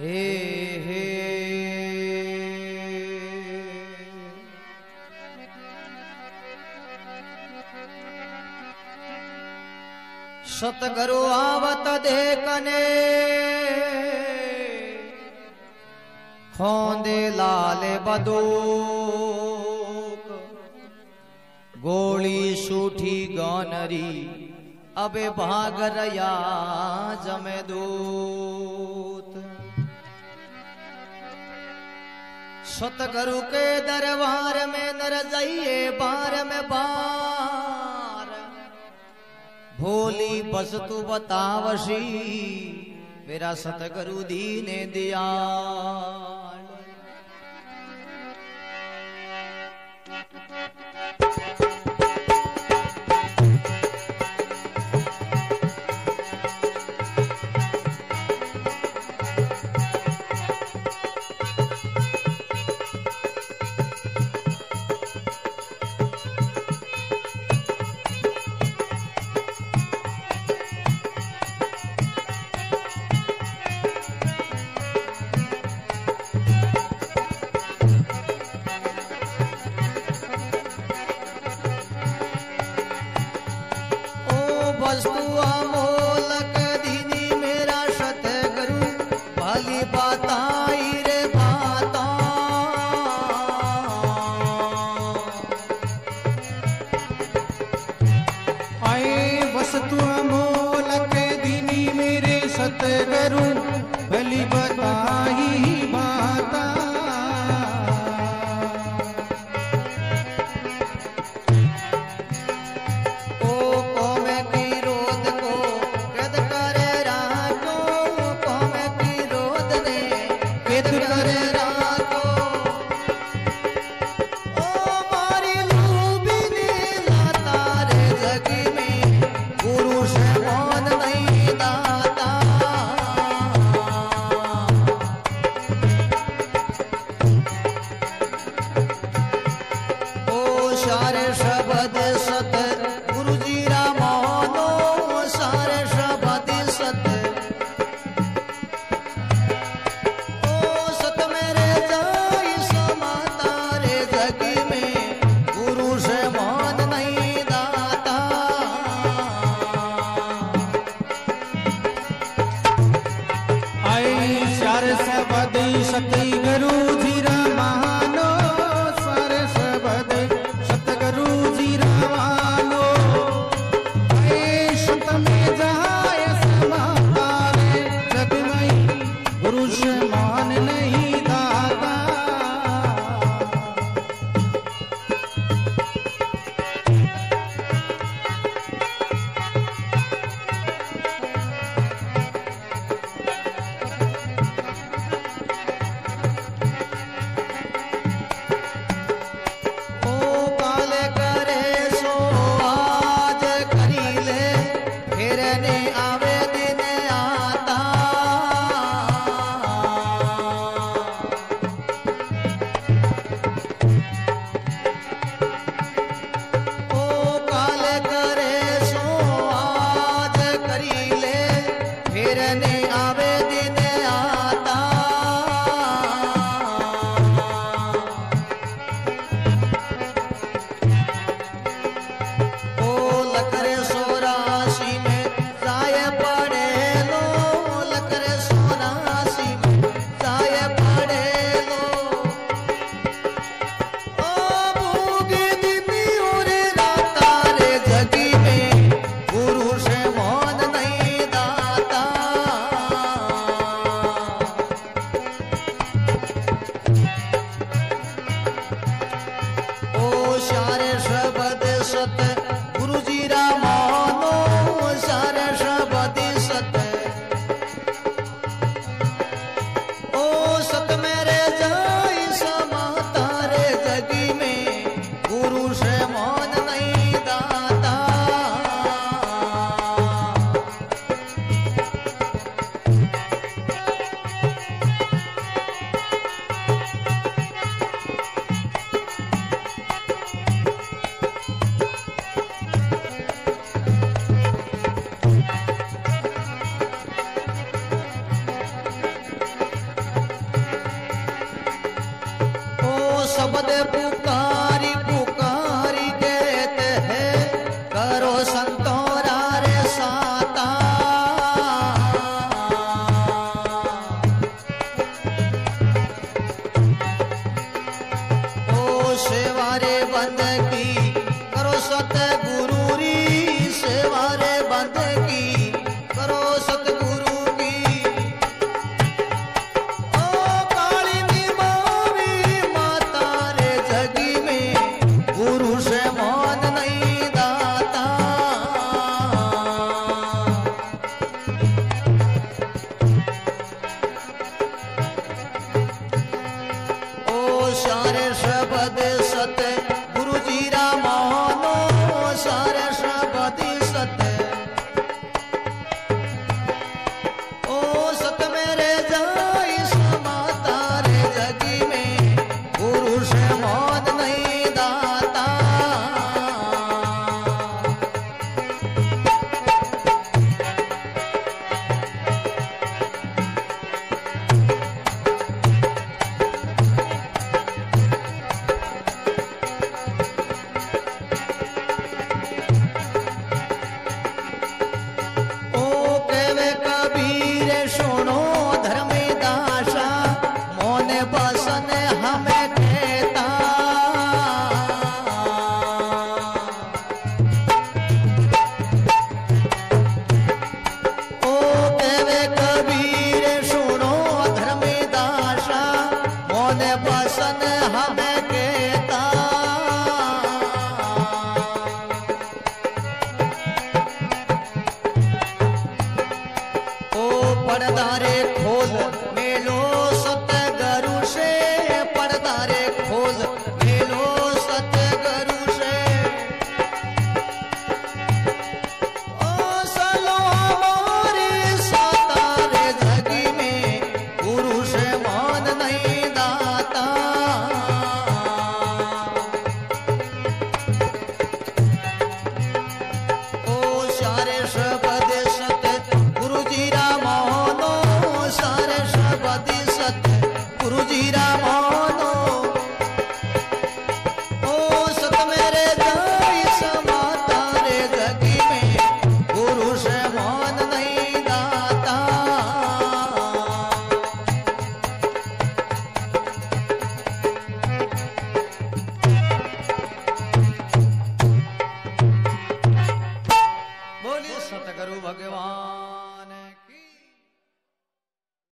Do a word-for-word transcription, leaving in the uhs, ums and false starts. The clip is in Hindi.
हे हे सतगुरु आवत देखने खोंदे लाल बदूक गोली सूठी गौनरी अबे भाग रया जमेदूत। सतगुरु के दरबार में नर जाइए बार में बार भोली बस तू बतावशी मेरा सतगुरु दीने दयाल। वस्तु अमोलक दीनी मेरा सतगुरु भली बताई रे बाता। आए वस्तु अमोलक दीनी मेरे सतगुरु भली बताई बाता। सारे शब्द सत गुरु जी रा मानो सारे शब्द सत ओ सत मेरे जाई समाता रे जगी में गुरु से मान नहीं दाता। आए सारे शब्द सत गुरु जी रा मानो सारे शब्द सतगुरु जी रावालो। आए सत में जाए समारे जग में गुरु से मान नहीं दाता। की करो सतगुरु री सेवा रे बंद की करो सतगुरु की। ओ काली नी मावी माता रे जगी में गुरु से मान नहीं दाता। ओ सारे शब्द सत गुरु जी रा मानो सारे शब्द सत। ओ सत मेरे जाई समाता रे जगी में गुरु से मान नहीं दाता। सुनो धर्मदासा मोने बसन हमें कहता। ओ कहवे कबीर सुनो धर्मदासा मोने बसन हमें कहता। पर्दा रे खोल मेलो सतगुरु से पर्दा रे खोल मेलो सतगुरु से। ओ सलो हमारी साता रे जगी में गुरु से मान नहीं दाता। ओ सारे शब्द सत गुरु जी रा सारे शब्द सत गुरु जी रा मानो। ओ सत मेरे जाई समाता रे जगी में गुरु से मान नहीं दाता। बोलिए सतगुरु भगवान।